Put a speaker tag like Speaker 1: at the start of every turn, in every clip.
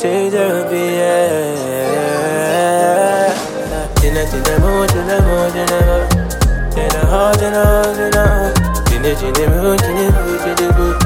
Speaker 1: change the yeah. In the mood, in the mood, in the mood. In the heart, in the heart, in the heart. In the mood, in the mood, in the mood.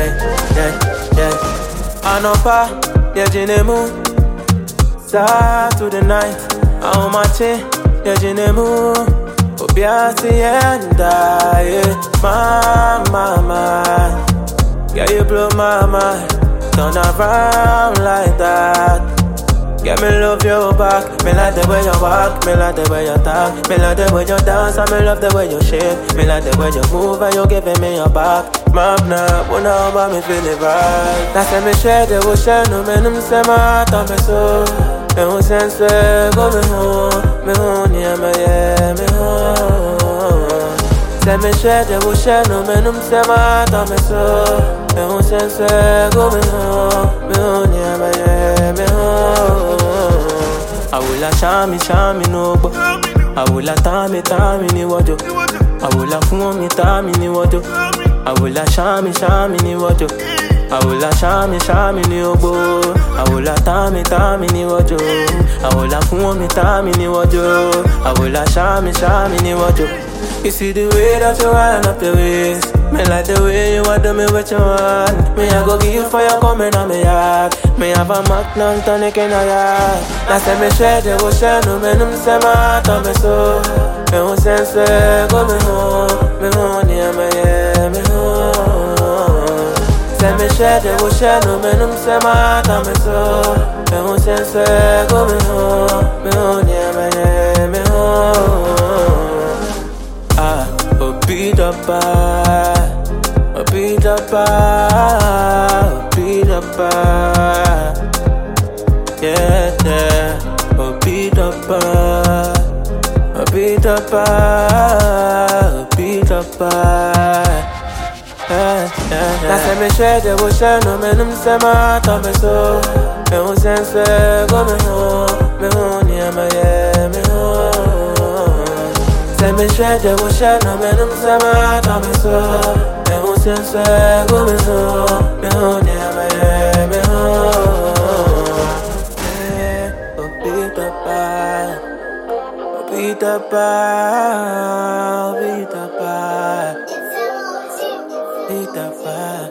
Speaker 1: Yeah. Anopa, yeah, in the mood. Start to the night. How much, yeah, in the mood. Obiati and die, mama. Yeah, you blow my mind. Turn around like that. Yeah, me love your back. Me like the way you walk. Me like the way you talk. Me like the way you dance. And me love the way you shake. Me like the way you move and you giving me your back. Map now, when I about me feeling right. Now say me share the ocean. No me num say my heart me so. Me who sense go me home. Me home yeah me yeah me home. Say me share the ocean. No me num say my heart me so. Me who sense go me home. Me home yeah me yeah me home. I will a shami no bo. I will a tami ni wojo. I will a fumi tami ni wojo. I will a shami ni wojo. I will a shami ni obo. I will a tami ni wojo. I will a fumi tami ni wojo. I will a shami ni wojo. You see the way that you wind up the waist. Me like the way you want to me what you want. Me I go give you fire coming on me yard. Me have a magnum tonic in a yard. Now say me share the ocean, no me num say my heart me so. Me who sense go me home yeah me yeah me home. Say me share the ocean, no me num say my heart me so. Me who sense go me home yeah me yeah me home. Beat up, beat up, beat up, yeah, beat up, beat up, beat up, Now say me share the ocean, no me num say my heart me so. Me who sense go me home yeah me yeah me home. Say me share the ocean, no me num say my heart me so. Me who sense go me home yeah me yeah me home. Beat up, beat up, beat up, beat up.